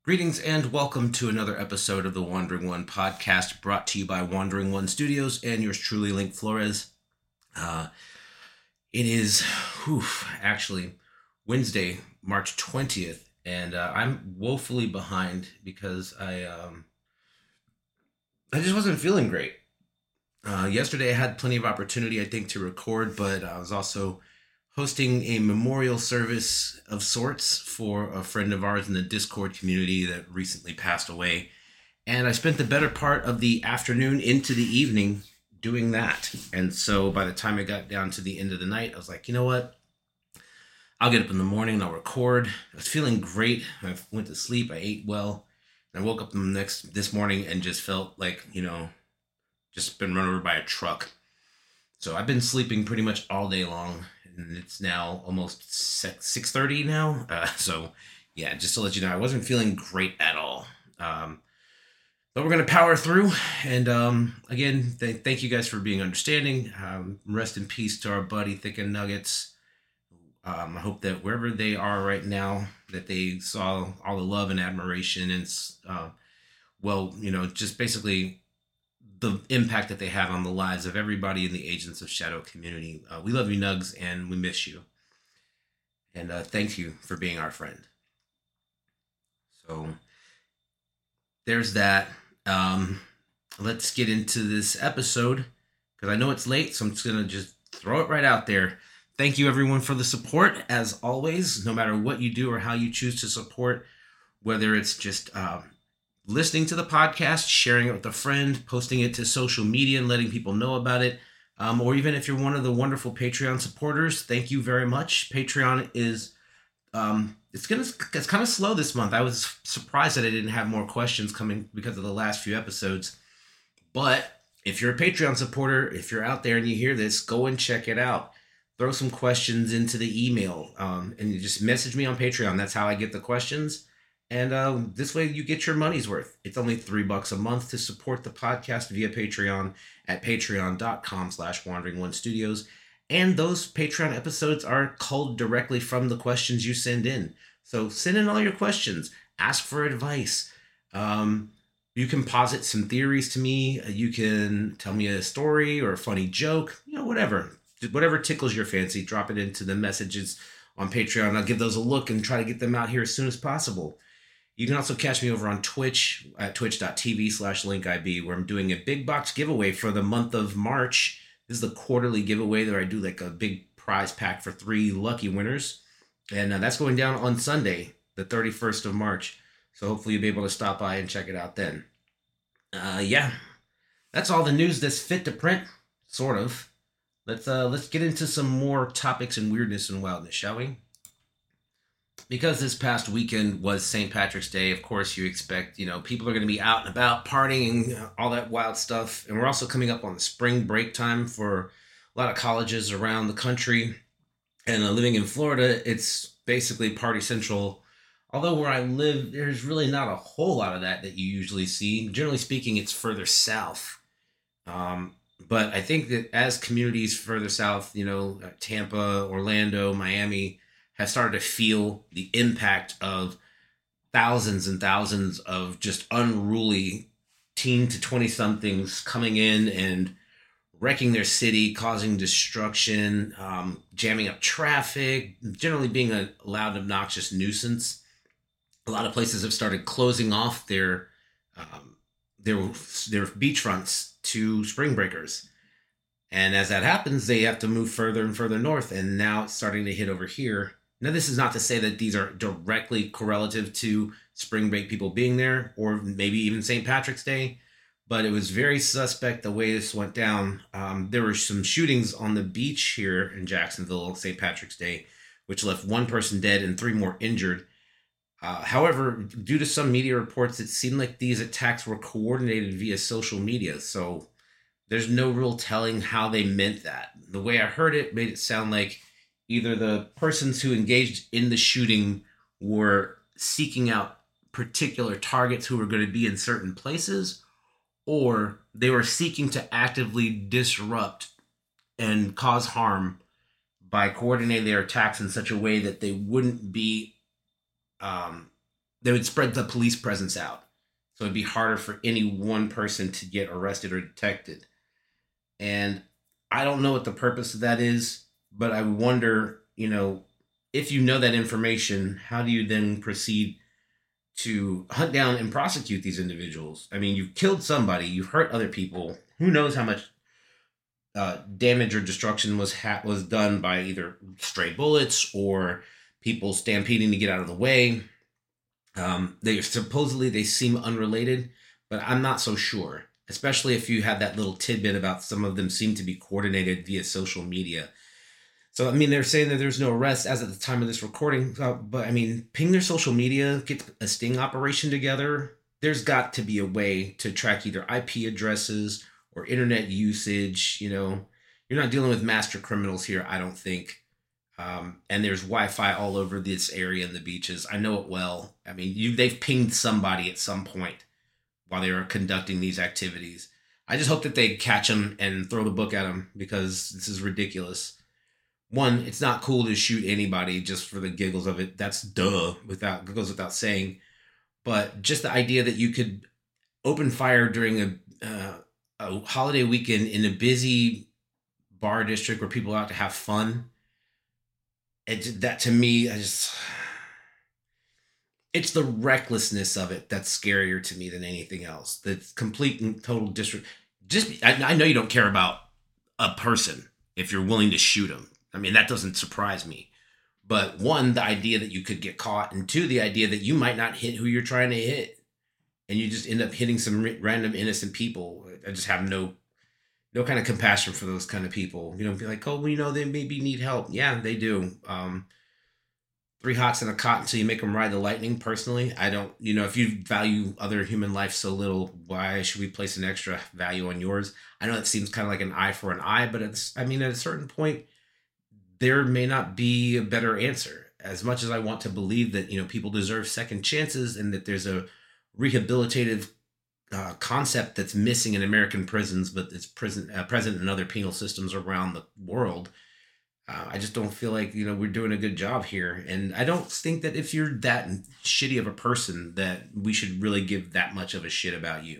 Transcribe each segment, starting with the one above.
Greetings and welcome to another episode of the Wandering One podcast, brought to you by Wandering One Studios and yours truly, Link Flores. Uh, it is, actually Wednesday, March 20th, and I'm woefully behind because I just wasn't feeling great. Yesterday, I had plenty of opportunity, I think, to record, but I was also hosting a memorial service of sorts for a friend of ours in the Discord community that recently passed away. And I spent the better part of the afternoon into the evening doing that. And so by the time I got down to the end of the night, I was like, you know what? I'll get up in the morning and I'll record. I was feeling great. I went to sleep. I ate well. And I woke up this morning and just felt like, just been run over by a truck. So I've been sleeping pretty much all day long, and it's now almost 6:30 now. So yeah, just to let you know, I wasn't feeling great at all. But we're gonna power through. And again, thank you guys for being understanding. Rest in peace to our buddy Thick and Nuggets. I hope that wherever they are right now, that they saw all the love and admiration and just basically the impact that they have on the lives of everybody in the Agents of Shadow community. We love you, Nugs, and we miss you. And thank you for being our friend. So there's that. Let's get into this episode because I know it's late, so I'm just going to just throw it right out there. Thank you, everyone, for the support, as always, no matter what you do or how you choose to support, whether it's just listening to the podcast, sharing it with a friend, posting it to social media and letting people know about it, or even if you're one of the wonderful Patreon supporters, thank you very much. Patreon is it's kind of slow this month. I was surprised that I didn't have more questions coming because of the last few episodes. But if you're a Patreon supporter, if you're out there and you hear this, go and check it out. Throw some questions into the email, and you just message me on Patreon. That's how I get the questions. And this way you get your money's worth. It's only $3 a month to support the podcast via Patreon at patreon.com/WanderingOneStudios. And those Patreon episodes are culled directly from the questions you send in. So send in all your questions. Ask for advice. You can posit some theories to me. You can tell me a story or a funny joke. Whatever. Whatever tickles your fancy, drop it into the messages on Patreon. I'll give those a look and try to get them out here as soon as possible. You can also catch me over on Twitch at twitch.tv/linkib, where I'm doing a big box giveaway for the month of March. This is the quarterly giveaway where I do like a big prize pack for 3 lucky winners. And that's going down on Sunday, the 31st of March. So hopefully you'll be able to stop by and check it out then. That's all the news that's fit to print, sort of. Let's get into some more topics and weirdness and wildness, shall we? Because this past weekend was St. Patrick's Day, of course you expect, people are going to be out and about partying, all that wild stuff. And we're also coming up on the spring break time for a lot of colleges around the country. And living in Florida, it's basically party central. Although where I live, there's really not a whole lot of that you usually see. Generally speaking, it's further south. But I think that as communities further south, Tampa, Orlando, Miami, have started to feel the impact of thousands and thousands of just unruly teen to 20-somethings coming in and wrecking their city, causing destruction, jamming up traffic, generally being a loud, obnoxious nuisance. A lot of places have started closing off their beachfronts to spring breakers. And as that happens, they have to move further and further north, and now it's starting to hit over here. Now, this is not to say that these are directly correlative to spring break people being there, or maybe even St. Patrick's Day, but it was very suspect the way this went down. There were some shootings on the beach here in Jacksonville, St. Patrick's Day, which left 1 person dead and 3 more injured. However, due to some media reports, it seemed like these attacks were coordinated via social media, so there's no real telling how they meant that. The way I heard it made it sound like either the persons who engaged in the shooting were seeking out particular targets who were going to be in certain places, or they were seeking to actively disrupt and cause harm by coordinating their attacks in such a way that they wouldn't be they would spread the police presence out. So it'd be harder for any one person to get arrested or detected. And I don't know what the purpose of that is, but I wonder, if you know that information, how do you then proceed to hunt down and prosecute these individuals? I mean, you've killed somebody, you've hurt other people. Who knows how much damage or destruction was done by either stray bullets or people stampeding to get out of the way. They seem unrelated, but I'm not so sure. Especially if you have that little tidbit about some of them seem to be coordinated via social media. So, I mean, they're saying that there's no arrest as at the time of this recording, but I mean, ping their social media, get a sting operation together. There's got to be a way to track either IP addresses or internet usage. You're not dealing with master criminals here, I don't think. And there's Wi-Fi all over this area in the beaches. I know it well. I mean, they've pinged somebody at some point while they were conducting these activities. I just hope that they catch them and throw the book at them, because this is ridiculous. One, it's not cool to shoot anybody just for the giggles of it. That's goes without saying. But just the idea that you could open fire during a holiday weekend in a busy bar district where people are out to have fun, that to me, it's the recklessness of it that's scarier to me than anything else. The complete and total disrespect. I know you don't care about a person if you're willing to shoot them. I mean, that doesn't surprise me. But one, the idea that you could get caught, and two, the idea that you might not hit who you're trying to hit, and you just end up hitting some random innocent people. I just have no kind of compassion for those kind of people. Be like, oh, well, they maybe need help. Yeah, they do. 3 hots and a cot until you make them ride the lightning. Personally, I don't. If you value other human life so little, why should we place an extra value on yours? I know it seems kind of like an eye for an eye, but at a certain point, there may not be a better answer. As much as I want to believe that people deserve second chances and that there's a rehabilitative concept that's missing in American prisons, but it's present in other penal systems around the world. I just don't feel like we're doing a good job here, and I don't think that if you're that shitty of a person that we should really give that much of a shit about you.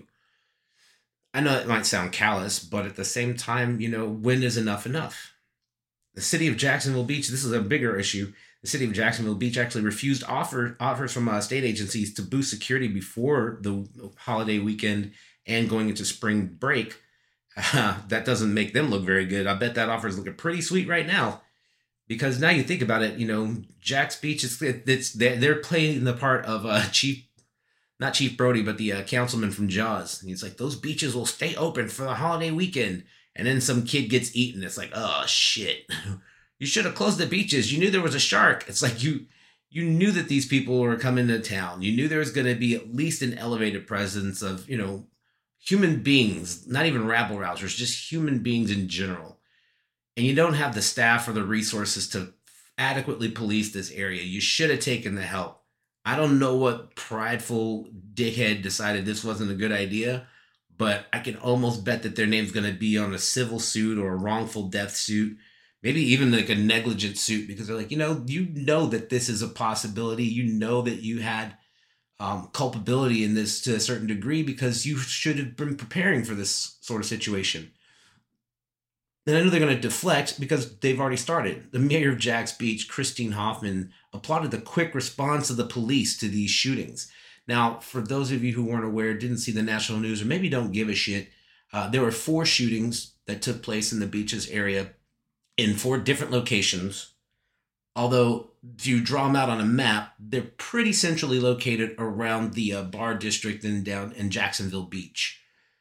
I know it might sound callous, but at the same time, when is enough? The city of Jacksonville Beach, this is a bigger issue. The city of Jacksonville Beach actually refused offers from state agencies to boost security before the holiday weekend and going into spring break. That doesn't make them look very good. I bet that offer is looking pretty sweet right now, because now you think about it, Jax Beach, they're playing the part of not Chief Brody, but the councilman from Jaws. And he's like, those beaches will stay open for the holiday weekend. And then some kid gets eaten. It's like, oh shit, you should have closed the beaches. You knew there was a shark. It's like you knew that these people were coming to town. You knew there was going to be at least an elevated presence of, human beings, not even rabble rousers, just human beings in general. And you don't have the staff or the resources to adequately police this area. You should have taken the help. I don't know what prideful dickhead decided this wasn't a good idea, but I can almost bet that their name's going to be on a civil suit or a wrongful death suit, maybe even like a negligent suit, because they're like, that this is a possibility. That you had culpability in this to a certain degree because you should have been preparing for this sort of situation. And I know they're going to deflect because they've already started. The mayor of Jax Beach, Christine Hoffman, applauded the quick response of the police to these shootings. Now, for those of you who weren't aware, didn't see the national news, or maybe don't give a shit, there were 4 shootings that took place in the beaches area in 4 different locations. Although, if you draw them out on a map, they're pretty centrally located around the bar district and down in Jacksonville Beach.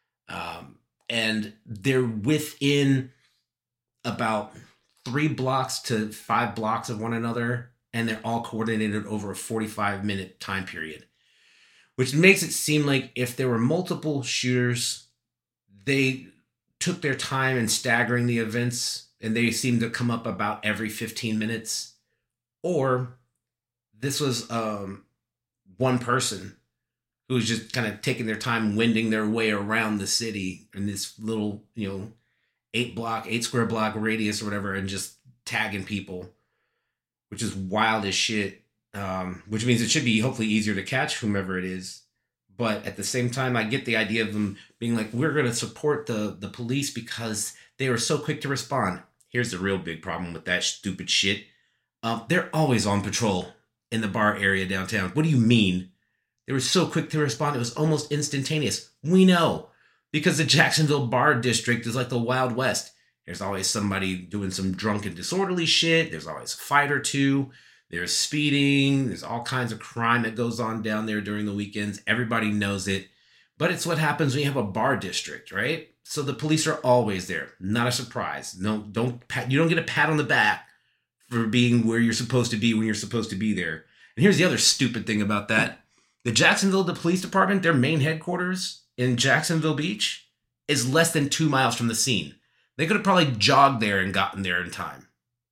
And they're within about 3 blocks to 5 blocks of one another, and they're all coordinated over a 45-minute time period. Which makes it seem like if there were multiple shooters, they took their time in staggering the events, and they seemed to come up about every 15 minutes. Or this was one person who was just kind of taking their time wending their way around the city in this little, 8 square block radius or whatever, and just tagging people, which is wild as shit. which means it should be hopefully easier to catch whomever it is. But at the same time, I get the idea of them being like, we're going to support the police because they were so quick to respond. Here's the real big problem with that stupid shit. They're always on patrol in the bar area downtown. What do you mean? They were so quick to respond, it was almost instantaneous. We know. Because the Jacksonville Bar District is like the Wild West. There's always somebody doing some drunken, disorderly shit. There's always a fight or two. There's speeding. There's all kinds of crime that goes on down there during the weekends. Everybody knows it. But it's what happens when you have a bar district, right? So the police are always there. Not a surprise. No, you don't get a pat on the back for being where you're supposed to be when you're supposed to be there. And here's the other stupid thing about that. The Jacksonville Police Department, their main headquarters in Jacksonville Beach, is less than 2 miles from the scene. They could have probably jogged there and gotten there in time.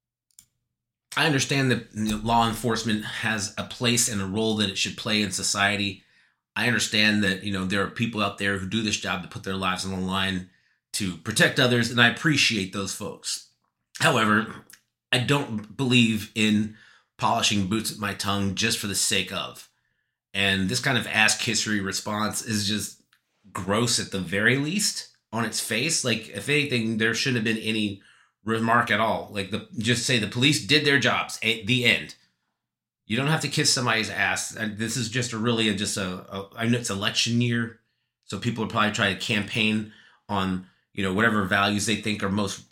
I understand that law enforcement has a place and a role that it should play in society. I understand that, there are people out there who do this job to put their lives on the line to protect others, and I appreciate those folks. However, I don't believe in polishing boots at my tongue just for the sake of. And this kind of ass kissery response is just gross at the very least on its face. Like, if anything, there shouldn't have been any remark at all. Like, just say the police did their jobs. The end. You don't have to kiss somebody's ass. And this is just I know it's election year, so people will probably try to campaign on, whatever values they think are most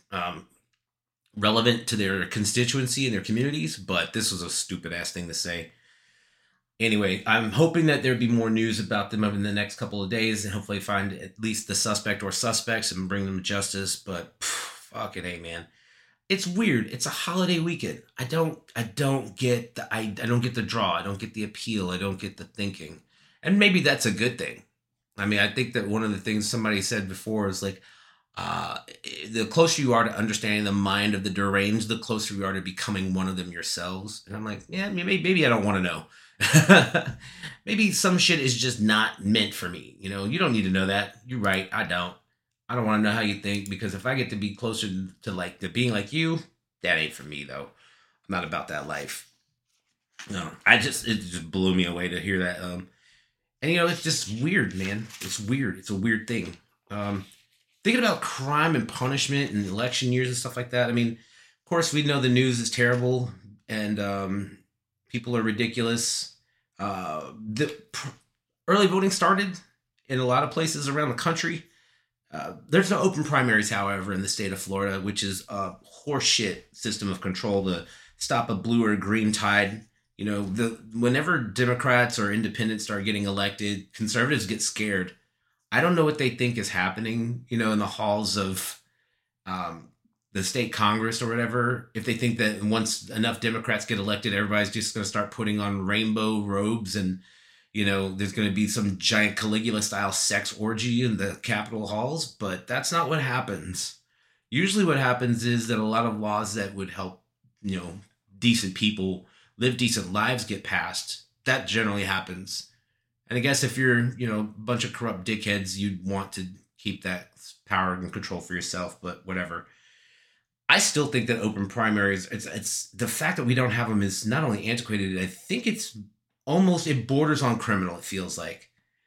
relevant to their constituency and their communities. But this was a stupid ass thing to say. Anyway, I'm hoping that there'd be more news about them over the next couple of days and hopefully find at least the suspect or suspects and bring them to justice. But fucking hey, man. It's weird. It's a holiday weekend. I don't get the draw. I don't get the appeal. I don't get the thinking. And maybe that's a good thing. I mean, I think that one of the things somebody said before is like, the closer you are to understanding the mind of the deranged, the closer you are to becoming one of them yourselves. And I'm like, yeah, maybe I don't want to know. Maybe some shit is just not meant for me. You don't need to know that. You're right. I don't want to know how you think, because if I get to be closer to being like you, that ain't for me though. I'm not about that life. No, it just blew me away to hear that. And it's just weird, man. It's weird. It's a weird thing. Thinking about crime and punishment and election years and stuff like that. I mean, of course, we know the news is terrible and people are ridiculous. The early voting started in a lot of places around the country. There's no open primaries, however, in the state of Florida, which is a horseshit system of control to stop a blue or green tide. Whenever Democrats or independents start getting elected, conservatives get scared. I don't know what they think is happening, in the halls of the state Congress or whatever. If they think that once enough Democrats get elected, everybody's just going to start putting on rainbow robes and, there's going to be some giant Caligula-style sex orgy in the Capitol halls. But that's not what happens. Usually what happens is that a lot of laws that would help, decent people live decent lives get passed. That generally happens. And I guess if you're, a bunch of corrupt dickheads, you'd want to keep that power and control for yourself, but whatever. I still think that open primaries, it's the fact that we don't have them is not only antiquated, I think it borders on criminal, it feels like.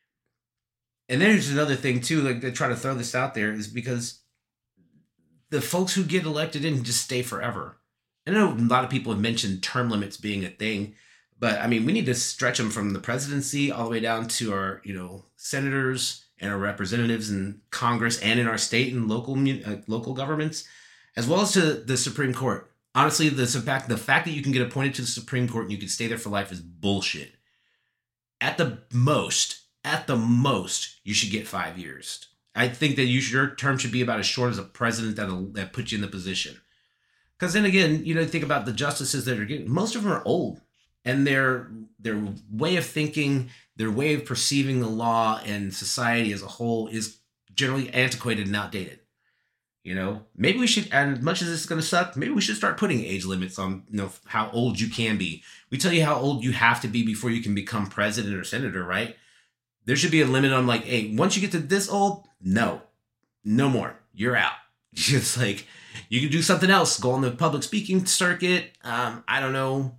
And then there's another thing too, like they try to throw this out there, is because the folks who get elected didn't just stay forever. I know a lot of people have mentioned term limits being a thing, but I mean, we need to stretch them from the presidency all the way down to our, senators and our representatives in Congress and in our state and local governments, as well as to the Supreme Court. Honestly, the fact that you can get appointed to the Supreme Court and you can stay there for life is bullshit. At the most, you should get 5 years. I think that your term should be about as short as a president that puts you in the position. Because then again, think about the justices that are getting, most of them are old. And their way of thinking, their way of perceiving the law and society as a whole is generally antiquated and outdated. Maybe we should, and as much as this is going to suck, maybe we should start putting age limits on, how old you can be. We tell you how old you have to be before you can become president or senator, right? There should be a limit on like, hey, once you get to this old, no more. You're out. It's like, you can do something else. Go on the public speaking circuit. I don't know.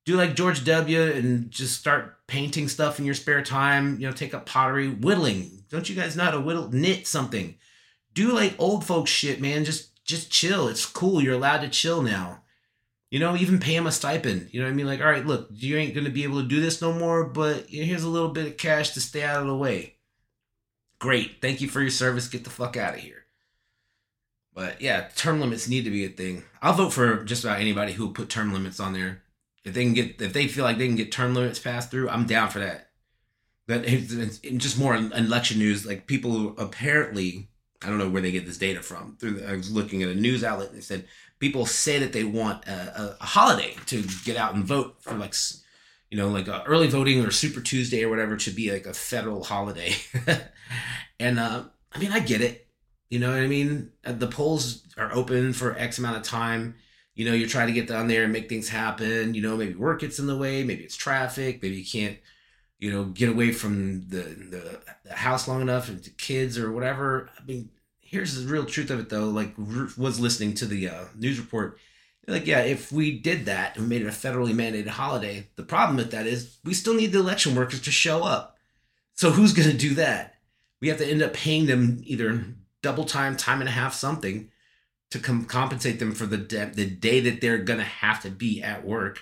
Do like George W. and just start painting stuff in your spare time. Take up pottery, whittling. Don't you guys know how to whittle, knit something? Do like old folks shit, man. Just chill. It's cool. You're allowed to chill now. Even pay him a stipend. You know what I mean? Like, all right, look, you ain't gonna be able to do this no more, but here's a little bit of cash to stay out of the way. Great. Thank you for your service. Get the fuck out of here. But yeah, term limits need to be a thing. I'll vote for just about anybody who will put term limits on there. If they feel like they can get term limits passed through, I'm down for that. But it's just more election news, like people who apparently, I don't know where they get this data from. I was looking at a news outlet and they said people say that they want a holiday to get out and vote for, like early voting or Super Tuesday or whatever, to be like a federal holiday. And I get it. You know what I mean? The polls are open for X amount of time. You're trying to get down there and make things happen. Maybe work gets in the way. Maybe it's traffic. Maybe you can't, get away from the house long enough, and to kids or whatever. Here's the real truth of it, though. Like, was listening to the news report. Like, yeah, if we did that and made it a federally mandated holiday, the problem with that is we still need the election workers to show up. So who's going to do that? We have to end up paying them either double time, time and a half, something to compensate them for the day that they're going to have to be at work.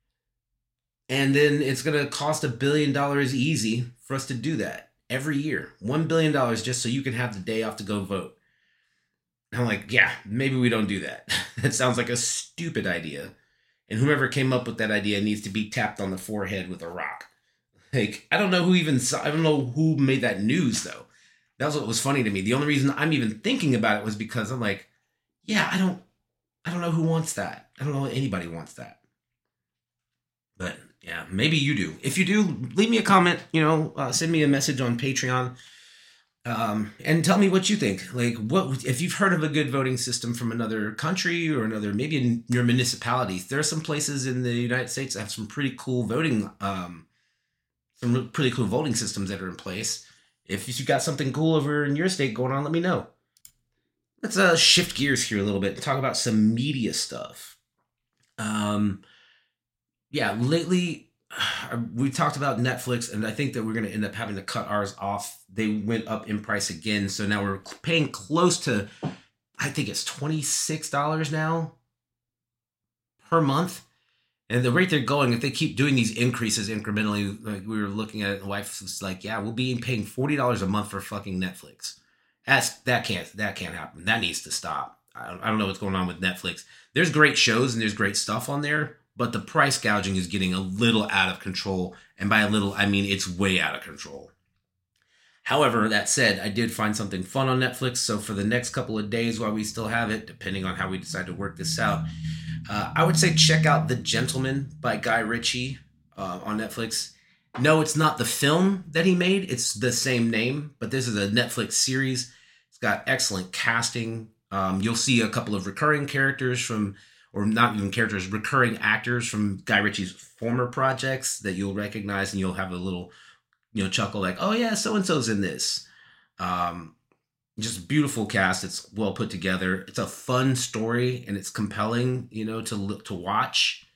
And then it's going to cost $1 billion easy for us to do that every year. $1 billion just so you can have the day off to go vote. And I'm like, yeah, maybe we don't do that. That sounds like a stupid idea. And whoever came up with that idea needs to be tapped on the forehead with a rock. Like, I don't know who made that news, though. That was what was funny to me. The only reason I'm even thinking about it was because I'm like, yeah, I don't know who wants that. I don't know if anybody wants that. But yeah, maybe you do. If you do, leave me a comment, send me a message on Patreon, and tell me what you think. Like, what if you've heard of a good voting system from another country or maybe in your municipalities. There are some places in the United States that have some pretty cool voting systems that are in place. If you've got something cool over in your state going on, let me know. Let's shift gears here a little bit and talk about some media stuff. Lately we talked about Netflix, and I think that we're going to end up having to cut ours off. They went up in price again, so now we're paying close to, I think it's $26 now per month. And the rate they're going, if they keep doing these increases incrementally, like we were looking at it, the wife was like, yeah, we'll be paying $40 a month for fucking Netflix. That can't happen. That needs to stop. I don't know what's going on with Netflix. There's great shows and there's great stuff on there, but the price gouging is getting a little out of control. And by a little, I mean it's way out of control. However, that said, I did find something fun on Netflix. So for the next couple of days while we still have it, depending on how we decide to work this out, I would say check out The Gentleman by Guy Ritchie on Netflix. No, it's not the film that he made. It's the same name, but this is a Netflix series. It's got excellent casting. You'll see a couple of recurring characters or not even characters, recurring actors from Guy Ritchie's former projects that you'll recognize, and you'll have a little, chuckle like, oh yeah, so-and-so's in this. Just beautiful cast. It's well put together. It's a fun story and it's compelling, to watch.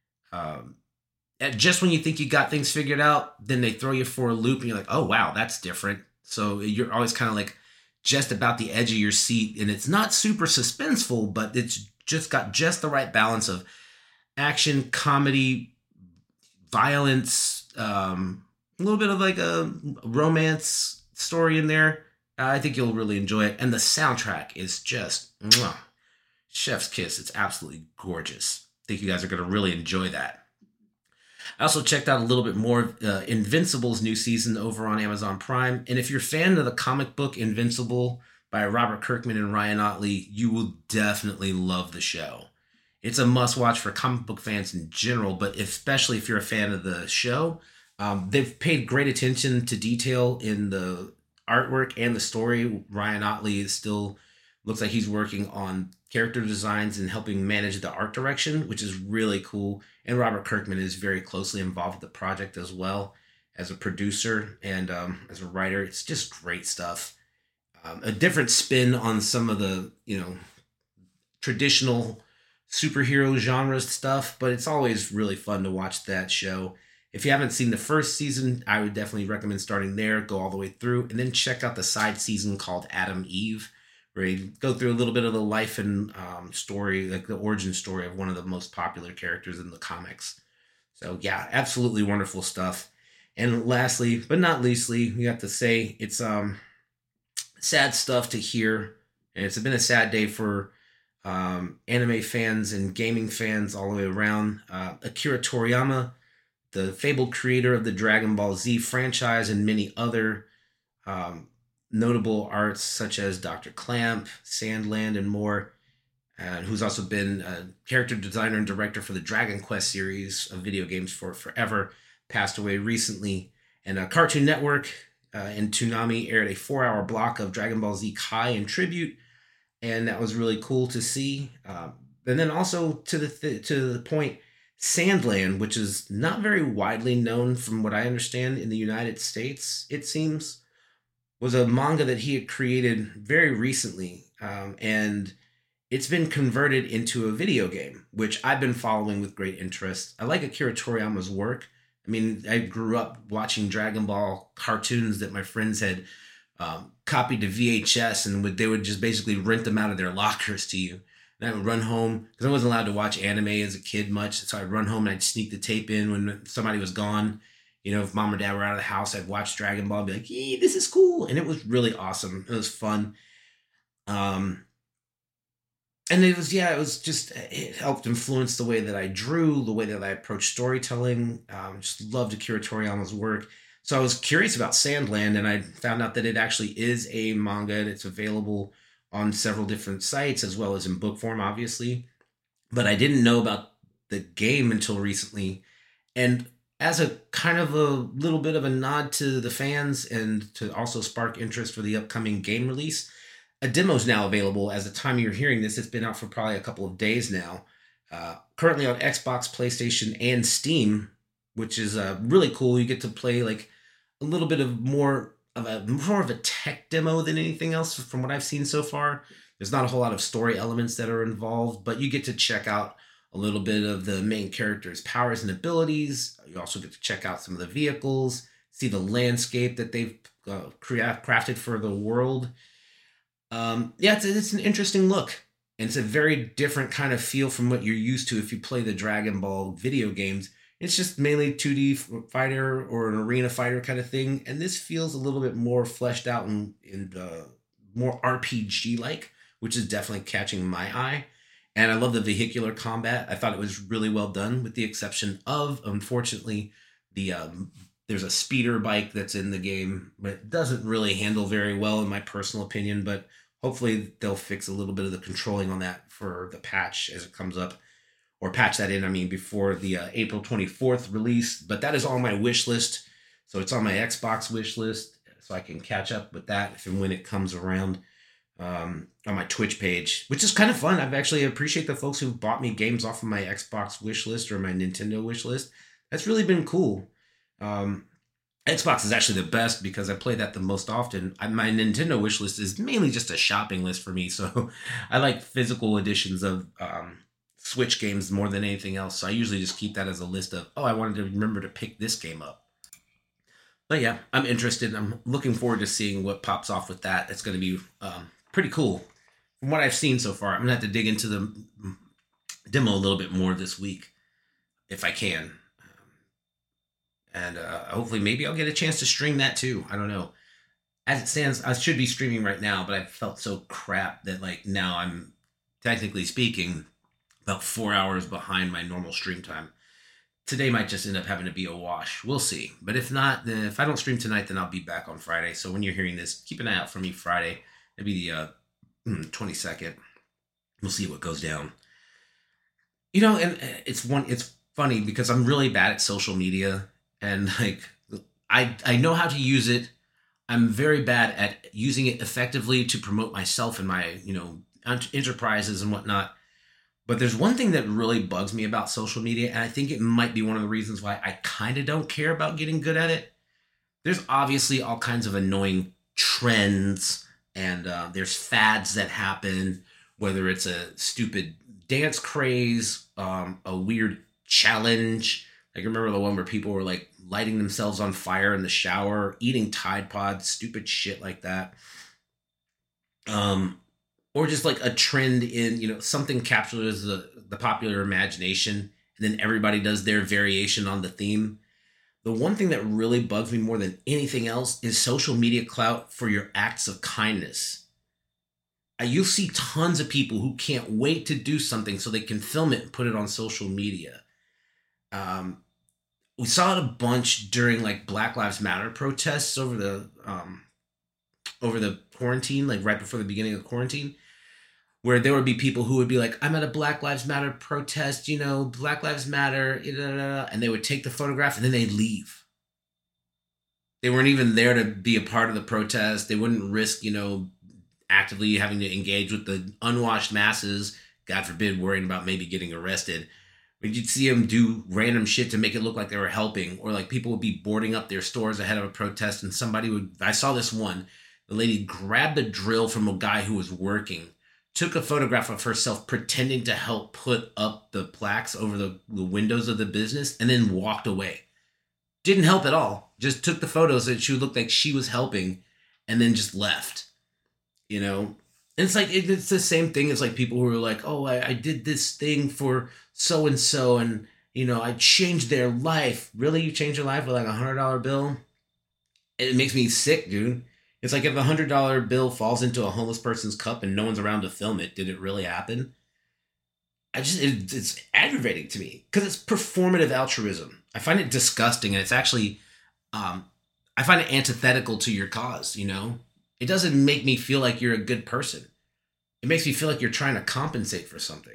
Just when you think you got things figured out, then they throw you for a loop and you're like, oh wow, that's different. So you're always kind of like just about the edge of your seat, and it's not super suspenseful, but it's just got just the right balance of action, comedy, violence, a little bit of like a romance story in there. I think you'll really enjoy it. And the soundtrack is just chef's kiss. It's absolutely gorgeous. I think you guys are going to really enjoy that. I also checked out a little bit more of Invincible's new season over on Amazon Prime. And if you're a fan of the comic book Invincible by Robert Kirkman and Ryan Ottley, you will definitely love the show. It's a must-watch for comic book fans in general, but especially if you're a fan of the show. They've paid great attention to detail in the artwork and the story. Ryan Ottley looks like he's working on character designs and helping manage the art direction, which is really cool. And Robert Kirkman is very closely involved with the project as well as a producer and as a writer. It's just great stuff. A different spin on some of the, traditional superhero genre stuff, but it's always really fun to watch that show. If you haven't seen the first season, I would definitely recommend starting there, go all the way through, and then check out the side season called Adam Eve, where you go through a little bit of the life and story, like the origin story of one of the most popular characters in the comics. So yeah, absolutely wonderful stuff. And lastly, but not leastly, we have to say it's sad stuff to hear, and it's been a sad day for anime fans and gaming fans all the way around. Akira Toriyama, the fabled creator of the Dragon Ball Z franchise and many other um, notable arts such as Dr. Clamp, Sandland, and more, who's also been a character designer and director for the Dragon Quest series of video games for forever, passed away recently. And Cartoon Network and Toonami aired a 4-hour block of Dragon Ball Z Kai in tribute, and that was really cool to see. And then also to the point, Sandland, which is not very widely known from what I understand in the United States, it seems, was a manga that he had created very recently, and it's been converted into a video game, which I've been following with great interest. I like Akira Toriyama's work. I mean, I grew up watching Dragon Ball cartoons that my friends had copied to VHS, and they would just basically rent them out of their lockers to you. And I would run home because I wasn't allowed to watch anime as a kid much, so I'd run home and I'd sneak the tape in when somebody was gone. You know, if mom or dad were out of the house, I'd watch Dragon Ball and be like, "Yee, this is cool," and it was really awesome. It was fun. Um, and it was just, it helped influence the way that I drew, the way that I approached storytelling. Just loved Akira Toriyama's work. So I was curious about Sandland, and I found out that it actually is a manga, and it's available on several different sites as well as in book form, obviously. But I didn't know about the game until recently. And as a kind of a little bit of a nod to the fans and to also spark interest for the upcoming game release, a demo is now available. As the time you're hearing this, it's been out for probably a couple of days now. Currently on Xbox, PlayStation, and Steam, which is really cool. You get to play like a little bit of more of a tech demo than anything else from what I've seen so far. There's not a whole lot of story elements that are involved, but you get to check out a little bit of the main character's powers and abilities. You also get to check out some of the vehicles, see the landscape that they've crafted for the world. Yeah, it's an interesting look. And it's a very different kind of feel from what you're used to if you play the Dragon Ball video games. It's just mainly 2D fighter or an arena fighter kind of thing. And this feels a little bit more fleshed out and more RPG like, which is definitely catching my eye. And I love the vehicular combat. I thought it was really well done, with the exception of, unfortunately, there's a speeder bike that's in the game, but it doesn't really handle very well, in my personal opinion. But hopefully they'll fix a little bit of the controlling on that for the patch as it comes up, or patch that in, I mean, before the April 24th release. But that is on my wish list. So it's on my Xbox wish list, so I can catch up with that if and when it comes around. On my Twitch page, which is kind of fun. I've actually appreciate the folks who've bought me games off of my Xbox wish list or my Nintendo wish list. That's really been cool. Xbox is actually the best because I play that the most often. My Nintendo wish list is mainly just a shopping list for me, so I like physical editions of Switch games more than anything else. So I usually just keep that as a list of, oh, I wanted to remember to pick this game up. But yeah, I'm interested. I'm looking forward to seeing what pops off with that. It's going to be pretty cool. From what I've seen so far, I'm going to have to dig into the demo a little bit more this week, if I can. And hopefully maybe I'll get a chance to stream that too. I don't know. As it stands, I should be streaming right now, but I felt so crap that like now I'm, technically speaking, about 4 hours behind my normal stream time. Today might just end up having to be a wash. We'll see. But if not, then if I don't stream tonight, then I'll be back on Friday. So when you're hearing this, keep an eye out for me Friday. It'll be the 22nd. We'll see what goes down. You know, and it's funny because I'm really bad at social media, and like I know how to use it. I'm very bad at using it effectively to promote myself and my, enterprises and whatnot. But there's one thing that really bugs me about social media, and I think it might be one of the reasons why I kind of don't care about getting good at it. There's obviously all kinds of annoying trends, and there's fads that happen, whether it's a stupid dance craze, a weird challenge. Like, I remember the one where people were like lighting themselves on fire in the shower, eating Tide Pods, stupid shit like that. Um, or just like a trend in, something captures the popular imagination, and then everybody does their variation on the theme. The one thing that really bugs me more than anything else is social media clout for your acts of kindness. You'll see tons of people who can't wait to do something so they can film it and put it on social media. Um, we saw it a bunch during like Black Lives Matter protests over the quarantine, like right before the beginning of quarantine, where there would be people who would be like, I'm at a Black Lives Matter protest, Black Lives Matter, and they would take the photograph and then they'd leave. They weren't even there to be a part of the protest. They wouldn't risk, actively having to engage with the unwashed masses, God forbid, worrying about maybe getting arrested. But you'd see them do random shit to make it look like they were helping, or like people would be boarding up their stores ahead of a protest, and I saw this one, the lady grabbed the drill from a guy who was working, took a photograph of herself pretending to help put up the plaques over the windows of the business, and then walked away. Didn't help at all. Just took the photos that she looked like she was helping, and then just left. And it's like, it's the same thing as like people who are like, oh, I did this thing for so-and-so, and, I changed their life. Really? You changed your life with like $100 bill? It makes me sick, dude. It's like if a $100 bill falls into a homeless person's cup and no one's around to film it, did it really happen? It's aggravating to me because it's performative altruism. I find it disgusting, and it's actually, I find it antithetical to your cause, It doesn't make me feel like you're a good person. It makes me feel like you're trying to compensate for something.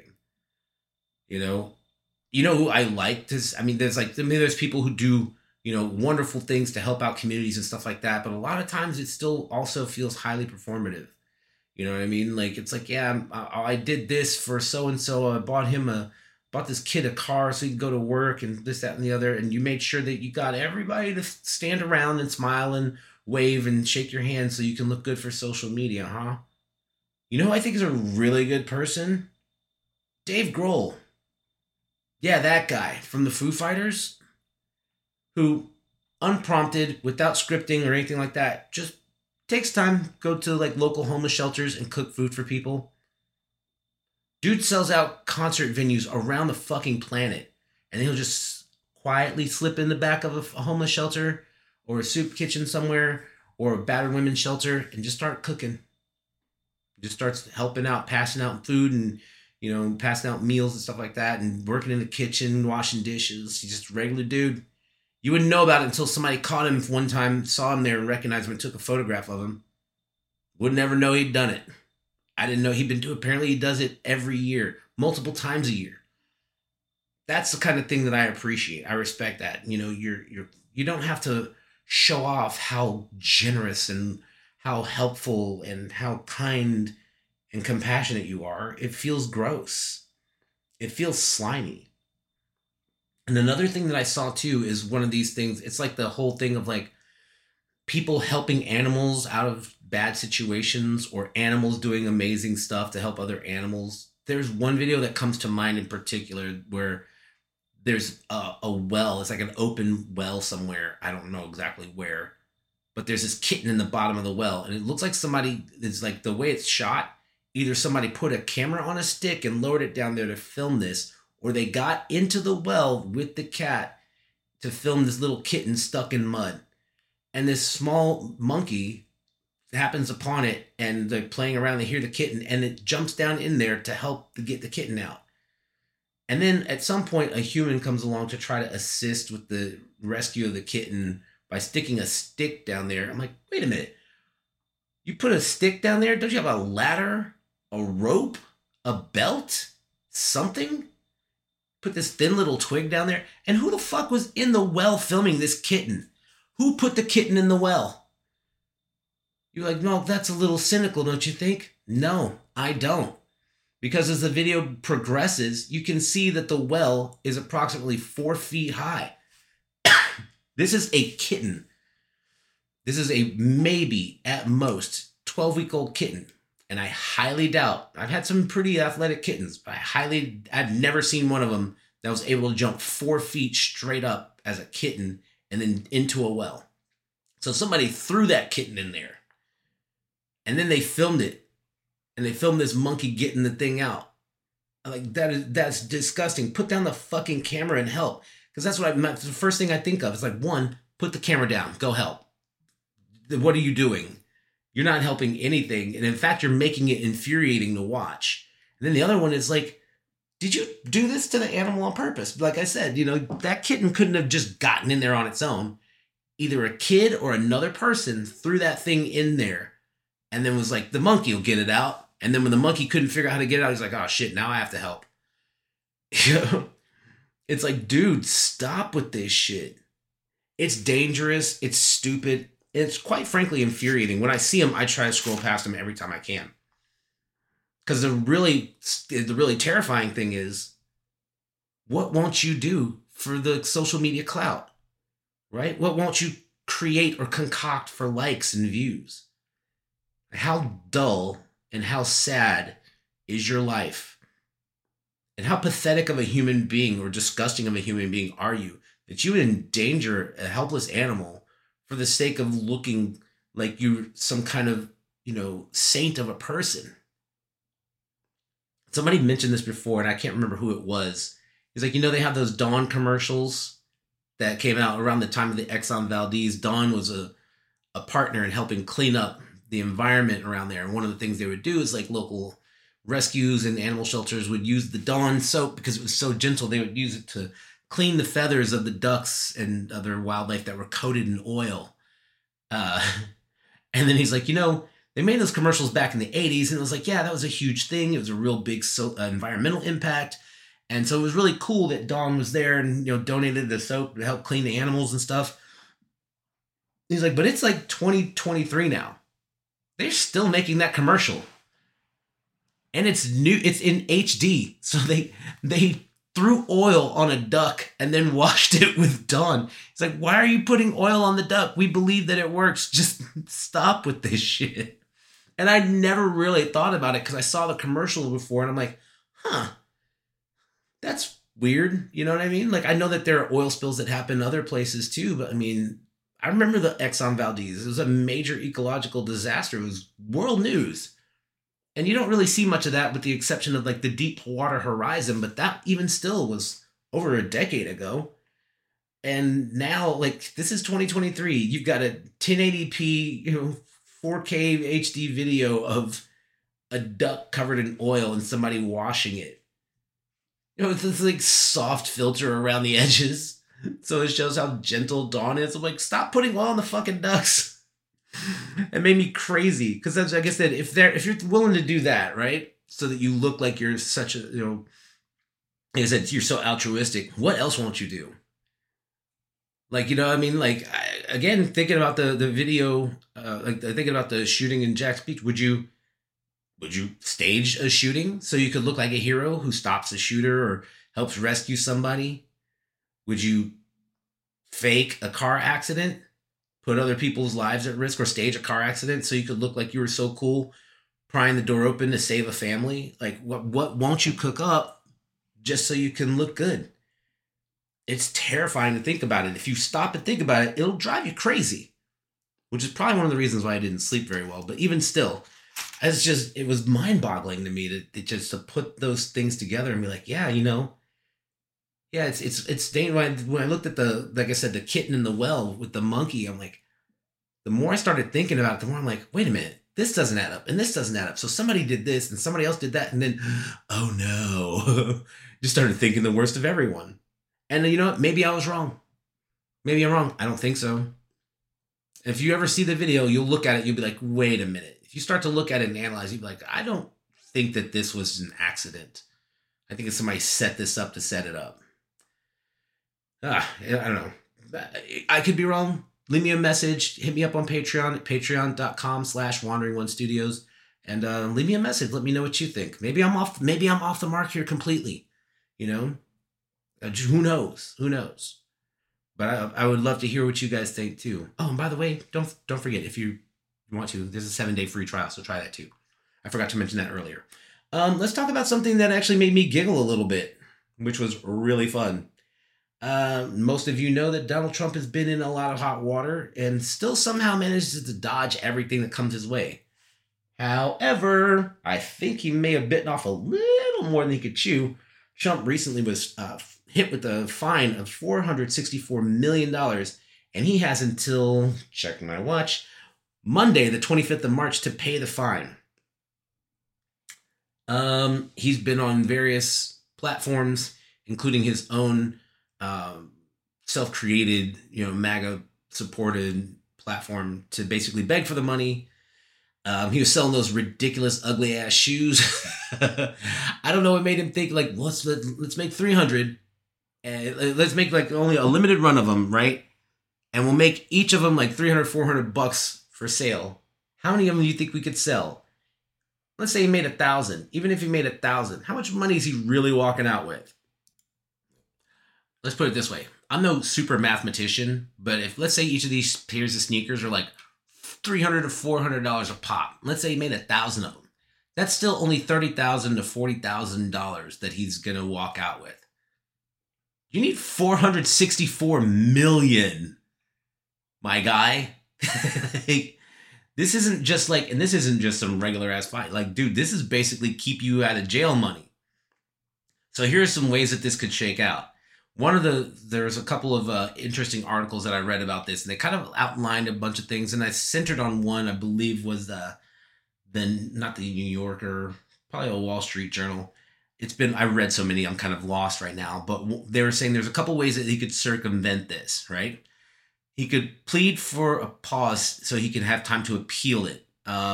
Who I like to, there's people who do, wonderful things to help out communities and stuff like that. But a lot of times it still also feels highly performative. You know what I mean? Like, it's like, yeah, I did this for so-and-so. I bought this kid a car so he could go to work and this, that, and the other. And you made sure that you got everybody to stand around and smile and wave and shake your hand so you can look good for social media, huh? You know who I think is a really good person? Dave Grohl. Yeah, that guy from the Foo Fighters, who, unprompted, without scripting or anything like that, just takes time, go to like local homeless shelters and cook food for people. Dude sells out concert venues around the fucking planet, and he'll just quietly slip in the back of a homeless shelter or a soup kitchen somewhere or a battered women's shelter and just start cooking. Just starts helping out, passing out food and, passing out meals and stuff like that, and working in the kitchen, washing dishes. He's just a regular dude. You wouldn't know about it until somebody caught him one time, saw him there and recognized him and took a photograph of him. Would never know he'd done it. I didn't know he'd been doing it. Apparently he does it every year, multiple times a year. That's the kind of thing that I appreciate. I respect that. You don't have to show off how generous and how helpful and how kind and compassionate you are. It feels gross. It feels slimy. And another thing that I saw too is one of these things. It's like the whole thing of like people helping animals out of bad situations, or animals doing amazing stuff to help other animals. There's one video that comes to mind in particular where there's a well. It's like an open well somewhere. I don't know exactly where, but there's this kitten in the bottom of the well, and it looks like it's like the way it's shot, either somebody put a camera on a stick and lowered it down there to film this, or they got into the well with the cat to film this little kitten stuck in mud. And this small monkey happens upon it, and they're playing around, they hear the kitten, and it jumps down in there to help to get the kitten out. And then at some point, a human comes along to try to assist with the rescue of the kitten by sticking a stick down there. I'm like, wait a minute. You put a stick down there? Don't you have a ladder, a rope, a belt, something? Put this thin little twig down there? And who the fuck was in the well filming this kitten? Who put the kitten in the well? You're like, no, that's a little cynical, don't you think? No, I don't. Because as the video progresses, you can see that the well is approximately 4 feet high. This is a kitten. This is a maybe, at most, 12-week-old kitten. And I highly doubt, I've had some pretty athletic kittens, but I've never seen one of them that was able to jump 4 feet straight up as a kitten and then into a well. So somebody threw that kitten in there and then they filmed it and they filmed this monkey getting the thing out. I'm like, that's disgusting. Put down the fucking camera and help. Because that's the first thing I think of. It's like, one, put the camera down. Go help. What are you doing? You're not helping anything. And in fact, you're making it infuriating to watch. And then the other one is like, did you do this to the animal on purpose? Like I said, that kitten couldn't have just gotten in there on its own. Either a kid or another person threw that thing in there and then was like, the monkey will get it out. And then when the monkey couldn't figure out how to get it out, he's like, oh shit, now I have to help. It's like, dude, stop with this shit. It's dangerous. It's stupid. It's quite frankly infuriating. When I see them, I try to scroll past them every time I can. Because the really terrifying thing is, what won't you do for the social media clout? Right? What won't you create or concoct for likes and views? How dull and how sad is your life? And how pathetic of a human being or disgusting of a human being are you that you would endanger a helpless animal for the sake of looking like you're some kind of, saint of a person? Somebody mentioned this before, and I can't remember who it was. He's like, they have those Dawn commercials that came out around the time of the Exxon Valdez. Dawn was a partner in helping clean up the environment around there. And one of the things they would do is like local rescues and animal shelters would use the Dawn soap because it was so gentle. They would use it to clean the feathers of the ducks and other wildlife that were coated in oil. And then he's like, they made those commercials back in the 80s. And it was like, yeah, that was a huge thing. It was a real big environmental impact. And so it was really cool that Dawn was there and, donated the soap to help clean the animals and stuff. He's like, but it's like 2023 now. They're still making that commercial. And it's new. It's in HD. So they threw oil on a duck and then washed it with Dawn. It's like, why are you putting oil on the duck? We believe that it works. Just stop with this shit. And I never really thought about it because I saw the commercial before and I'm like, that's weird. You know what I mean? Like, I know that there are oil spills that happen other places too, but I mean, I remember the Exxon Valdez. It was a major ecological disaster. It was world news. And you don't really see much of that with the exception of like the Deepwater Horizon, but that even still was over a decade ago. And now, like, this is 2023. You've got a 1080p, 4K HD video of a duck covered in oil and somebody washing it. With this like soft filter around the edges. So it shows how gentle Dawn is. I'm like, stop putting oil on the fucking ducks. It made me crazy because, like I said, if you're willing to do that, right, so that you look like you're such a, like I said, you're so altruistic. What else won't you do? Like, I mean, like, again, thinking about the video, like thinking about the shooting in Jack's Beach, would you stage a shooting so you could look like a hero who stops a shooter or helps rescue somebody? Would you fake a car accident? Put other people's lives at risk, or stage a car accident so you could look like you were so cool, prying the door open to save a family? Like, what won't you cook up just so you can look good? It's terrifying to think about it. If you stop and think about it, it'll drive you crazy, which is probably one of the reasons why I didn't sleep very well. But even still, it was mind-boggling to me to put those things together and be like, yeah, yeah, it's dangerous. When I looked at like I said, the kitten in the well with the monkey, I'm like, the more I started thinking about it, the more I'm like, wait a minute, this doesn't add up and this doesn't add up. So somebody did this and somebody else did that. And then, oh no, just started thinking the worst of everyone. And you know what? Maybe I was wrong. Maybe I'm wrong. I don't think so. If you ever see the video, you'll look at it, you'll be like, wait a minute. If you start to look at it and analyze, you'll be like, I don't think that this was an accident. I think it's somebody set this up to set it up. I don't know. I could be wrong. Leave me a message. Hit me up on Patreon at patreon.com/WanderingOneStudios and leave me a message. Let me know what you think. Maybe I'm off the mark here completely. Who knows? Who knows? But I would love to hear what you guys think too. Oh, and by the way, don't forget, if you want to, there's a 7-day free trial, so try that too. I forgot to mention that earlier. Let's talk about something that actually made me giggle a little bit, which was really fun. Most of you know that Donald Trump has been in a lot of hot water and still somehow manages to dodge everything that comes his way. However, I think he may have bitten off a little more than he could chew. Trump recently was hit with a fine of $464 million, and he has until, check my watch, Monday, the 25th of March, to pay the fine. He's been on various platforms, including his own self-created, MAGA-supported platform to basically beg for the money. He was selling those ridiculous, ugly-ass shoes. I don't know what made him think, like, let's make 300, and let's make, like, only a limited run of them, right? And we'll make each of them, like, $300-$400 for sale. How many of them do you think we could sell? Let's say he made 1,000. Even if he made 1,000, how much money is he really walking out with? Let's put it this way. I'm no super mathematician, but if, let's say, each of these pairs of sneakers are like $300 to $400 a pop, let's say he made 1,000 of them, that's still only $30,000 to $40,000 that he's gonna walk out with. You need $464 million, my guy. This isn't just like, and this isn't just some regular ass fight. Like, dude, this is basically keep you out of jail money. So here are some ways that this could shake out. There's a couple of interesting articles that I read about this, and they kind of outlined a bunch of things, and I centered on one, I believe was not the New Yorker, probably a Wall Street Journal. I read so many, I'm kind of lost right now, but they were saying there's a couple ways that he could circumvent this, right? He could plead for a pause so he can have time to appeal it.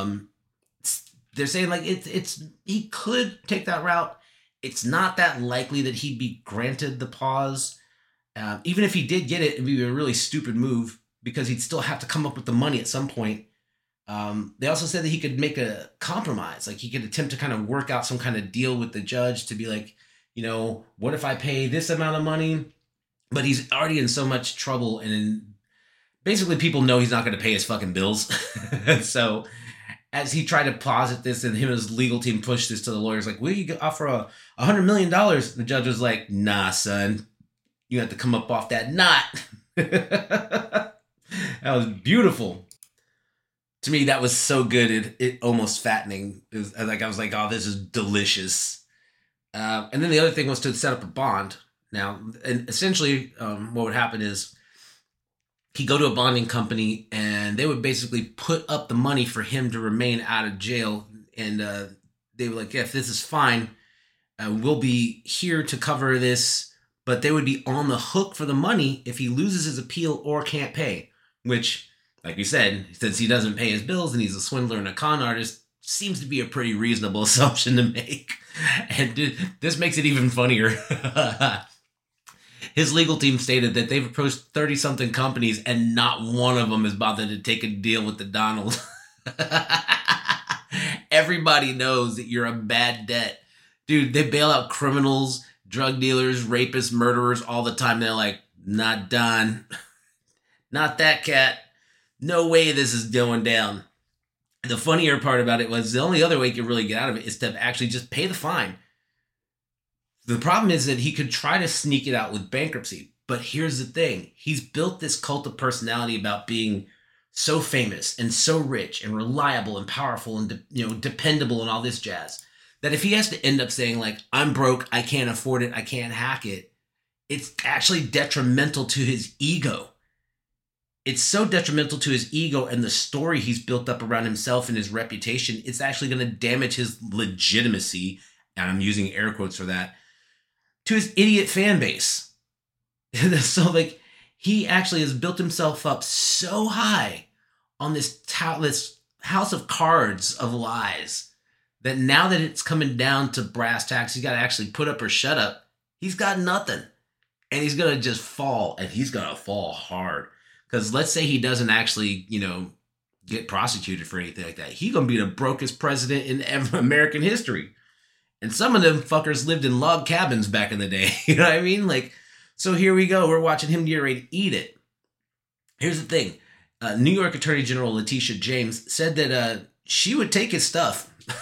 They're saying like he could take that route. It's not that likely that he'd be granted the pause. Even if he did get it, it'd be a really stupid move because he'd still have to come up with the money at some point. They also said that he could make a compromise. Like he could attempt to kind of work out some kind of deal with the judge to be like, what if I pay this amount of money? But he's already in so much trouble, and basically people know he's not going to pay his fucking bills. So as he tried to posit this, and him and his legal team pushed this to the lawyers, like, will you offer $100 million? The judge was like, nah, son, you have to come up off that knot. That was beautiful. To me, that was so good, it almost fattening. It was like, I was like, oh, this is delicious. And then the other thing was to set up a bond. Now, and essentially what would happen is he'd go to a bonding company, and they would basically put up the money for him to remain out of jail. And they were like, yeah, if this is fine, we'll be here to cover this. But they would be on the hook for the money if he loses his appeal or can't pay. Which, like we said, since he doesn't pay his bills and he's a swindler and a con artist, seems to be a pretty reasonable assumption to make. And this makes it even funnier. His legal team stated that they've approached 30-something companies and not one of them has bothered to take a deal with the Donald. Everybody knows that you're a bad debt. Dude, they bail out criminals, drug dealers, rapists, murderers all the time. They're like, not done. Not that cat. No way this is going down. The funnier part about it was the only other way you could really get out of it is to actually just pay the fine. The problem is that he could try to sneak it out with bankruptcy. But here's the thing. He's built this cult of personality about being so famous and so rich and reliable and powerful and dependable and all this jazz, that if he has to end up saying like, I'm broke, I can't afford it, I can't hack it, it's actually detrimental to his ego. It's so detrimental to his ego and the story he's built up around himself and his reputation. It's actually going to damage his legitimacy, and I'm using air quotes for that, to his idiot fan base. So like he actually has built himself up so high on this house of cards of lies that now that it's coming down to brass tacks, he's got to actually put up or shut up. He's got nothing, and he's going to just fall, and he's going to fall hard. Because let's say he doesn't actually, get prosecuted for anything like that. He's going to be the brokest president in American history. And some of them fuckers lived in log cabins back in the day. You know what I mean? Like, so here we go. We're watching him get ready to eat it. Here's the thing. New York Attorney General Letitia James said that she would take his stuff.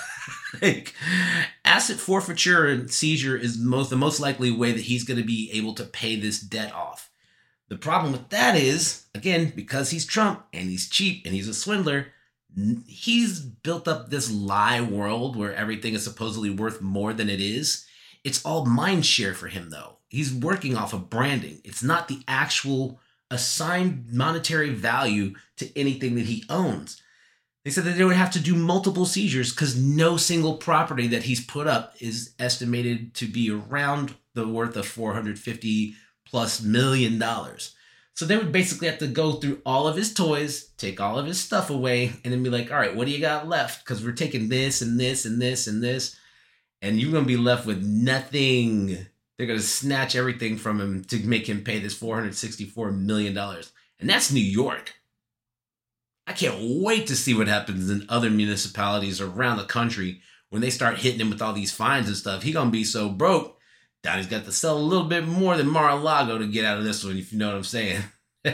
Like, asset forfeiture and seizure is the most likely way that he's going to be able to pay this debt off. The problem with that is, again, because he's Trump and he's cheap and he's a swindler, he's built up this lie world where everything is supposedly worth more than it is. It's all mind share for him, though. He's working off of branding. It's not the actual assigned monetary value to anything that he owns. They said that they would have to do multiple seizures because no single property that he's put up is estimated to be around the worth of $450 plus million. So they would basically have to go through all of his toys, take all of his stuff away, and then be like, all right, what do you got left? Because we're taking this and this and this and this, and you're going to be left with nothing. They're going to snatch everything from him to make him pay this $464 million. And that's New York. I can't wait to see what happens in other municipalities around the country when they start hitting him with all these fines and stuff. He's going to be so broke, Donnie's got to sell a little bit more than Mar-a-Lago to get out of this one, if you know what I'm saying.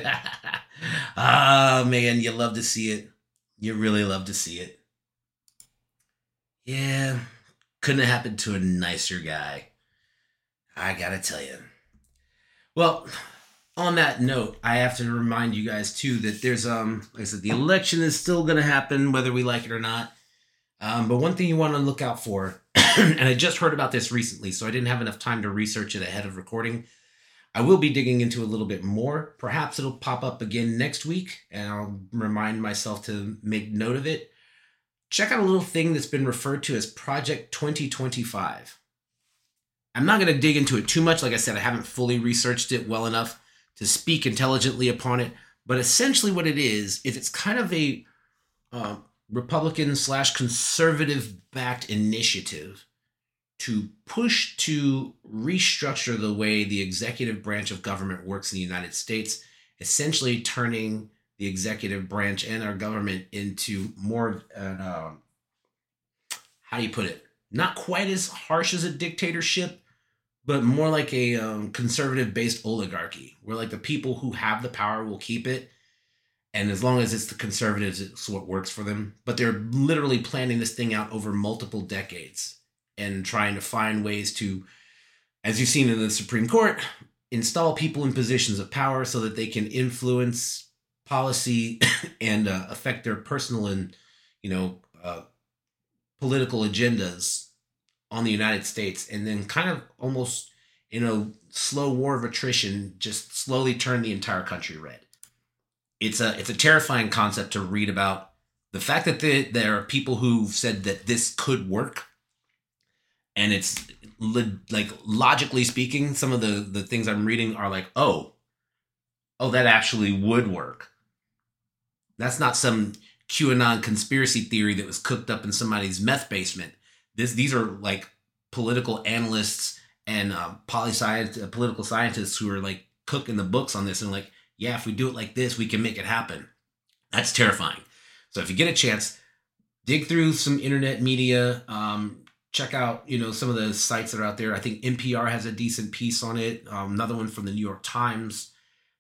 Ah, man, you love to see it. You really love to see it. Yeah, couldn't have happened to a nicer guy. I gotta tell you. Well, on that note, I have to remind you guys too that there's like I said, the election is still gonna happen whether we like it or not. But one thing you want to look out for, and I just heard about this recently, so I didn't have enough time to research it ahead of recording. I will be digging into a little bit more. Perhaps it'll pop up again next week, and I'll remind myself to make note of it. Check out a little thing that's been referred to as Project 2025. I'm not going to dig into it too much. Like I said, I haven't fully researched it well enough to speak intelligently upon it. But essentially what it is it's kind of a Republican/conservative backed initiative to push to restructure the way the executive branch of government works in the United States, essentially turning the executive branch and our government into more, how do you put it? Not quite as harsh as a dictatorship, but more like a conservative-based oligarchy, where like the people who have the power will keep it. And as long as it's the conservatives, it's what works for them. But they're literally planning this thing out over multiple decades and trying to find ways to, as you've seen in the Supreme Court, install people in positions of power so that they can influence policy and affect their personal and, political agendas on the United States. And then kind of almost in a slow war of attrition, just slowly turn the entire country red. It's a terrifying concept to read about. The fact that there are people who've said that this could work, and it's like logically speaking, some of the things I'm reading are like, oh, that actually would work. That's not some QAnon conspiracy theory that was cooked up in somebody's meth basement. These are like political analysts and political scientists who are like cooking the books on this and like, yeah, if we do it like this, we can make it happen. That's terrifying. So if you get a chance, dig through some internet media, check out, some of the sites that are out there. I think NPR has a decent piece on it. Another one from the New York Times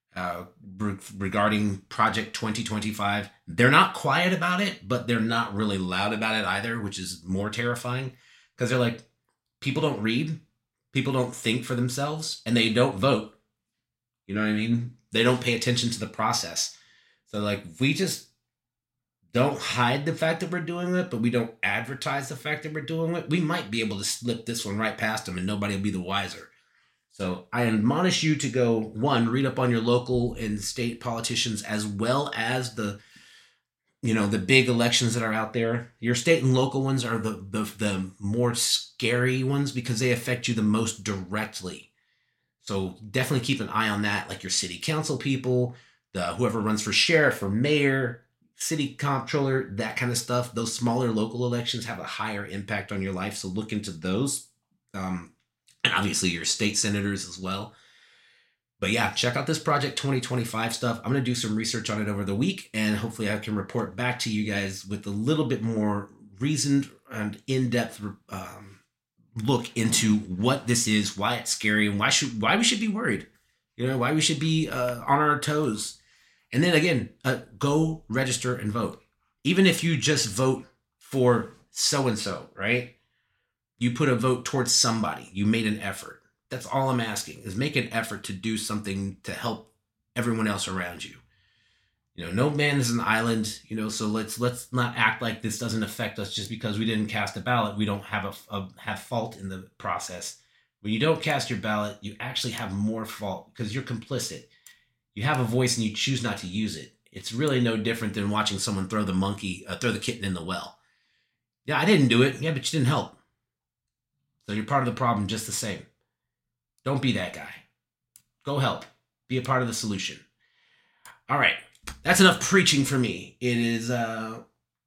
regarding Project 2025. They're not quiet about it, but they're not really loud about it either, which is more terrifying because they're like, people don't read, people don't think for themselves, and they don't vote. You know what I mean? They don't pay attention to the process. So like, we just don't hide the fact that we're doing it, but we don't advertise the fact that we're doing it, we might be able to slip this one right past them and nobody will be the wiser. So I admonish you to go, one, read up on your local and state politicians as well as the big elections that are out there. Your state and local ones are the more scary ones because they affect you the most directly. So definitely keep an eye on that, like your city council people, whoever runs for sheriff or mayor, city comptroller, that kind of stuff. Those smaller local elections have a higher impact on your life, so look into those. And obviously your state senators as well. But yeah, check out this Project 2025 stuff. I'm going to do some research on it over the week, and hopefully I can report back to you guys with a little bit more reasoned and in-depth look into what this is, why it's scary, and why we should be worried. Why we should be on our toes. And then again, go register and vote. Even if you just vote for so-and-so, right? You put a vote towards somebody. You made an effort. That's all I'm asking, is make an effort to do something to help everyone else around you. No man is an island, so let's not act like this doesn't affect us just because we didn't cast a ballot. We don't have fault in the process. When you don't cast your ballot, you actually have more fault because you're complicit. You have a voice and you choose not to use it. It's really no different than watching someone throw the kitten in the well. Yeah, I didn't do it. Yeah, but you didn't help. So you're part of the problem just the same. Don't be that guy. Go help. Be a part of the solution. All right. That's enough preaching for me. It is about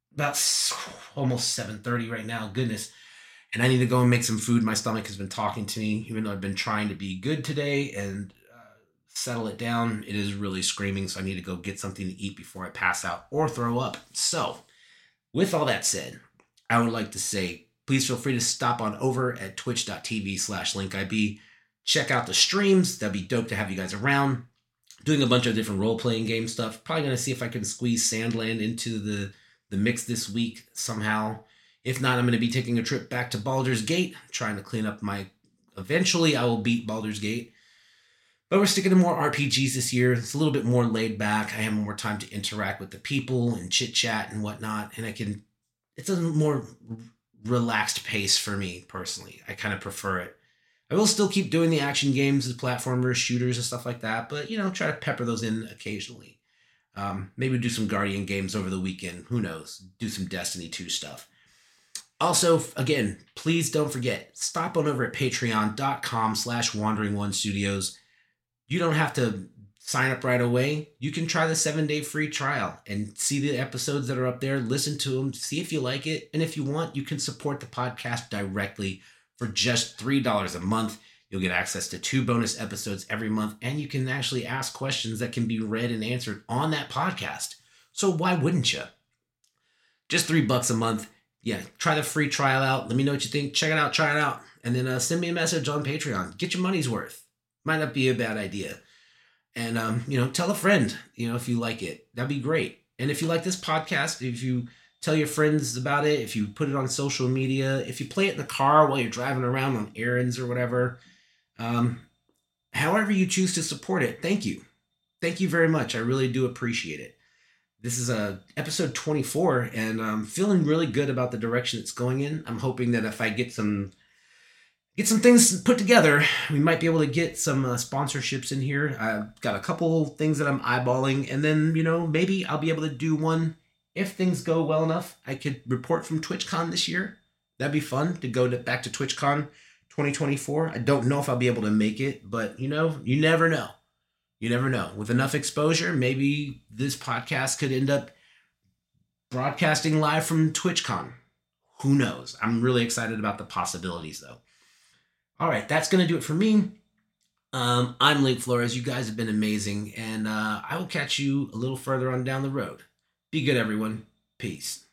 almost 7:30 right now. Goodness. And I need to go and make some food. My stomach has been talking to me, even though I've been trying to be good today and settle it down. It is really screaming, so I need to go get something to eat before I pass out or throw up. So, with all that said, I would like to say, please feel free to stop on over at twitch.tv/linkib. Check out the streams. That'd be dope to have you guys around. Doing a bunch of different role-playing game stuff. Probably going to see if I can squeeze Sandland into the mix this week somehow. If not, I'm going to be taking a trip back to Baldur's Gate, trying to clean up Eventually, I will beat Baldur's Gate. But we're sticking to more RPGs this year. It's a little bit more laid back. I have more time to interact with the people and chit-chat and whatnot. And it's a more relaxed pace for me, personally. I kind of prefer it. I will still keep doing the action games, the platformers, shooters, and stuff like that, but, try to pepper those in occasionally. Maybe do some Guardian games over the weekend. Who knows? Do some Destiny 2 stuff. Also, again, please don't forget, stop on over at patreon.com/WanderingOneStudios. You don't have to sign up right away. You can try the 7-day free trial and see the episodes that are up there, listen to them, see if you like it, and if you want, you can support the podcast directly. For just $3 a month, you'll get access to 2 bonus episodes every month, and you can actually ask questions that can be read and answered on that podcast. So why wouldn't you? Just $3 a month. Yeah, try the free trial out. Let me know what you think. Check it out, try it out. And then send me a message on Patreon. Get your money's worth. Might not be a bad idea. And, tell a friend, if you like it. That'd be great. And if you like this podcast, if you tell your friends about it, if you put it on social media, if you play it in the car while you're driving around on errands or whatever, however you choose to support it, thank you. Thank you very much. I really do appreciate it. This is episode 24, and I'm feeling really good about the direction it's going in. I'm hoping that if I get some things put together, we might be able to get some sponsorships in here. I've got a couple things that I'm eyeballing, and then, maybe I'll be able to do one. If things go well enough, I could report from TwitchCon this year. That'd be fun to go back to TwitchCon 2024. I don't know if I'll be able to make it, but, you never know. You never know. With enough exposure, maybe this podcast could end up broadcasting live from TwitchCon. Who knows? I'm really excited about the possibilities, though. All right, that's going to do it for me. I'm Link Flores. You guys have been amazing, and I will catch you a little further on down the road. Be good, everyone. Peace.